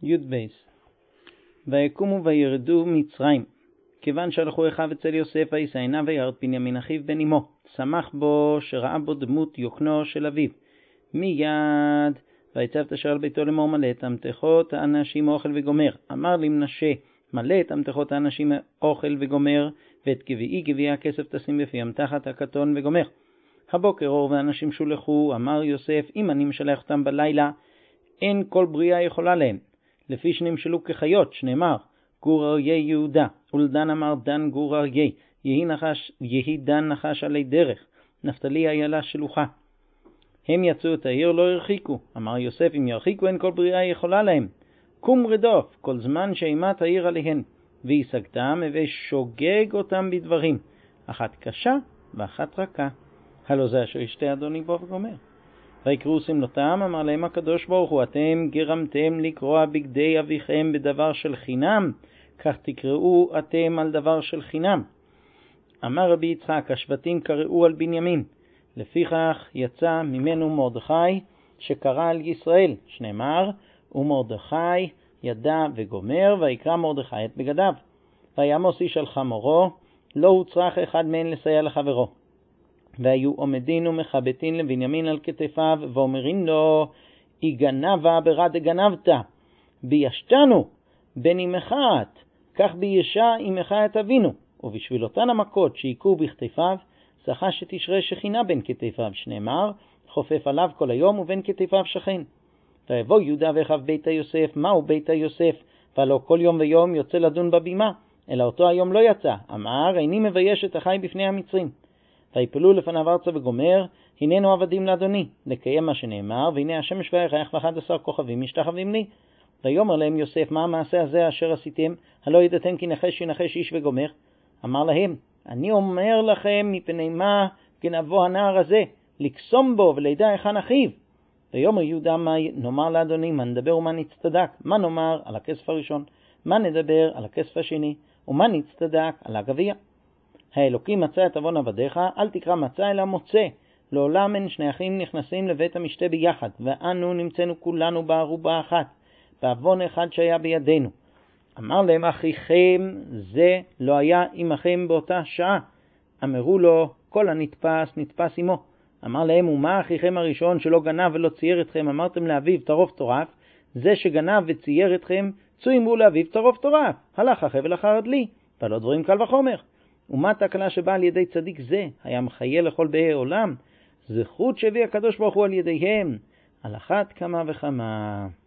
י' בייס. ויקומו וירדו מצרים, כיוון שהלכו אחיו אצל יוסף וישאנה וירד בנימין אחיו בן אמו, שמח בו שראה בו דמות יוקנו של אביו. מיד ויצב אשר על ביתו לאמור, מלא את המתכות האנשים אוכל וגומר. אמר למנשה, מלא את המתכות האנשים אוכל וגומר, ואת גביעי הכסף תשים בפיהם תחת הקטון וגומר. הבוקר אור ואנשים שולחו, אמר יוסף, אם אני משלח אותם בלילה, אין כל בריאה יכולה להם. לפי שנמשלו כחיות, שנאמר, גור אריה יהודה, ולדן אמר דן גור אריה, יהי דן נחש עלי דרך, נפתלי איילה שלוחה. הם יצאו את העיר, לא הרחיקו. אמר יוסף, אם ירחיקו אין כל בריאה יכולה להם. קום רדוף, כל זמן שאימת העיר עליהן, ויסגתם ושוגג אותם בדברים, אחת קשה ואחת רכה. הלא זה אשר ישתה אדוני בו וגומר. ויקראו סמלותם, אמר להם הקדוש ברוך הוא, אתם גרמתם לקרוע בגדי אביכם בדבר של חינם, כך תקראו אתם על דבר של חינם. אמר רבי יצחק, השבטים קראו על בנימין, לפיכך יצא ממנו מרדכי שקרא על ישראל, שנאמר, ומרדכי ידע וגומר, ויקרא מרדכי את בגדיו. ויעמוס איש על חמורו, לא הוצרך אחד מהן לסייע לחברו. והיו עומדין ומחבטין לבנימין על כתפיו, ואומרים לו, יגנבה ברד גנבת, בישתנו בן אמך את, כך בישה אמך את אבינו. ובשביל אותן המכות שיקו בכתפיו, זכה שתשרה שכינה בין כתפיו, שנאמר, חופף עליו כל היום ובין כתפיו שכן. ויבוא יהודה ואחיו ביתה יוסף, מהו ביתה יוסף? ולא כל יום ויום יוצא לדון בבימה, אלא אותו היום לא יצא. אמר, איני מבייש את אחי בפני המצרים. ויפלו לפניו ארצה וגומר, הננו עבדים לאדוני, לקיים מה שנאמר, והנה השמש והירח ו11 כוכבים משתחווים לי. ויאמר להם יוסף, מה המעשה הזה אשר עשיתם? הלא ידעתם כי נחש ינחש איש וגומר? אמר להם, אני אומר לכם מפני מה גנבו הנער הזה, לקסום בו ולידע היכן אחיו. ויאמר יהודה, מה נאמר לאדוני? מה נדבר ומה נצטדק? מה נאמר על הכסף הראשון? מה נדבר על הכסף השני? ומה נצטדק על הגביע? האלוקים מצא את עוון עבדיך, אל תקרא מצא אלא מוצא. לעולם אין שני אחים נכנסים לבית המשתה ביחד, ואנו נמצאנו כולנו בערובה אחת, בעוון אחד שהיה בידינו. אמר להם, אחיכם זה לא היה עמכם באותה שעה. אמרו לו, כל הנתפס נתפס עמו. אמר להם, ומה אחיכם הראשון שלא גנב ולא צייר אתכם? אמרתם לאביו טרוף טורף, זה שגנב וצייר אתכם, צוימו לאביו טרוף טורף. הלך החבל אחר הדלי, ולא דברים קל וחומר. ומה תקלה שבאה על ידי צדיק זה? היה מחיה לכל באי עולם. זכות שהביא הקדוש ברוך הוא על ידיהם, על אחת כמה וכמה.